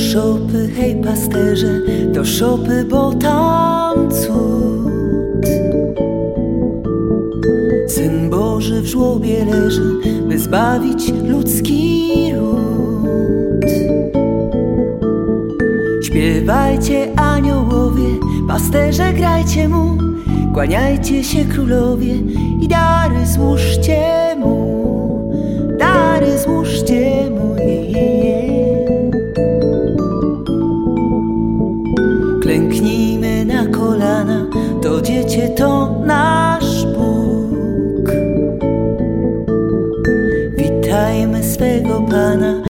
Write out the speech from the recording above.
szopy, hej pasterze, do szopy, bo tam cud. Syn Boży w żłobie leży, by zbawić ludzki ród. Śpiewajcie aniołowie, pasterze grajcie mu, kłaniajcie się królowie i dary złóżcie mu, dary złóżcie mu.